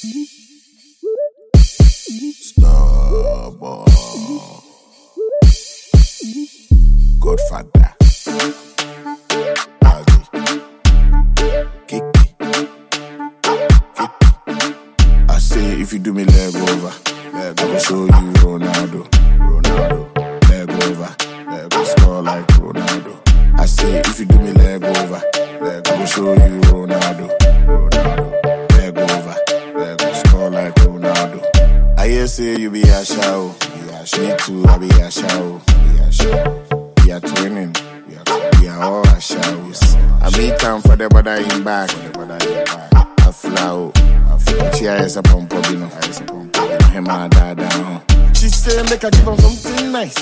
Stubborn. Godfather. Aldi. Kiki. I say if you do me leg over, leg over, show you Ronaldo. Leg over, leg over, score like Ronaldo. I say if you do me leg over, leg over, show you Ronaldo. Leg over, leg over, score like Ronaldo. I hear say you be a show, me too, I be a show, We are twinning, we are all a shows. I beat time for the body in back, I flow, she has a pump, him and dada. She say make I give him something nice.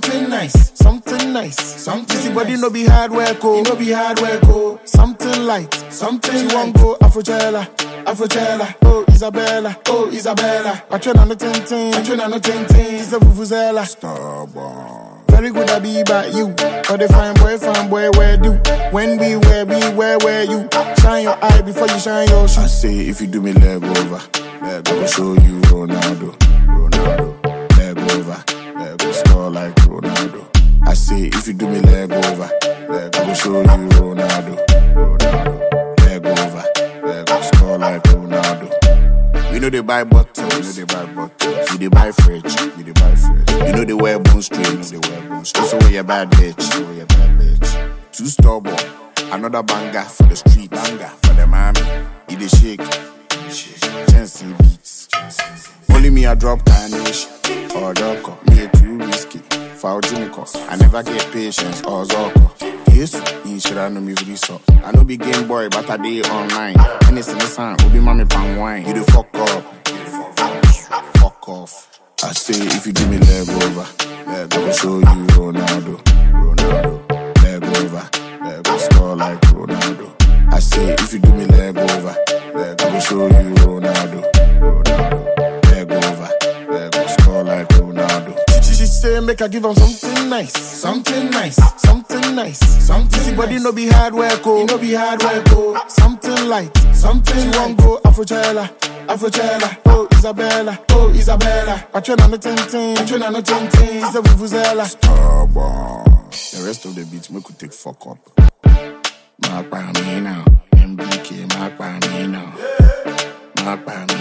See body no be hard work, oh. Something light, something she won't go Afrochella. Oh Isabella. I train on the tintin. It's the vuvuzela. Stubborn. Very good I be by you, but the fine boy, where do? When we where you? Shine your eye before you shine your shoe. I say if you do me leg over, show you Ronaldo. Leg over, score like Ronaldo. I say if you do me leg over, show you Ronaldo. Leg over, score like Ronaldo. We know they buy bottles, we they buy fridge. You know they wear bone straight, So wear your bad bitch. Too stubborn, another banger for the street, banger for the mommy. You dey shake, Chelsea beats. Only me I drop carnation, or doko, me a too risky. Foul Jimiko, I never get patience or zoko. Yes, you should have known me for this so. I know be Game Boy, but I did online. Anything the sign, will be mommy pan wine. You the fuck up. Fuck off. I say if you do me leg over, show you Ronaldo. Leg over, score like Ronaldo. I say if you do me leg over, show you Ronaldo. Leg over, score like Ronaldo. She say make I give him something nice. See body no be hard work, oh. Something light, something she won't go Afrochella. Oh Isabella. I train on the tintin. It's the vuvuzela. Stubborn. The rest of the beats we could take fuck up. Mark by me now. MBK, mark by me now.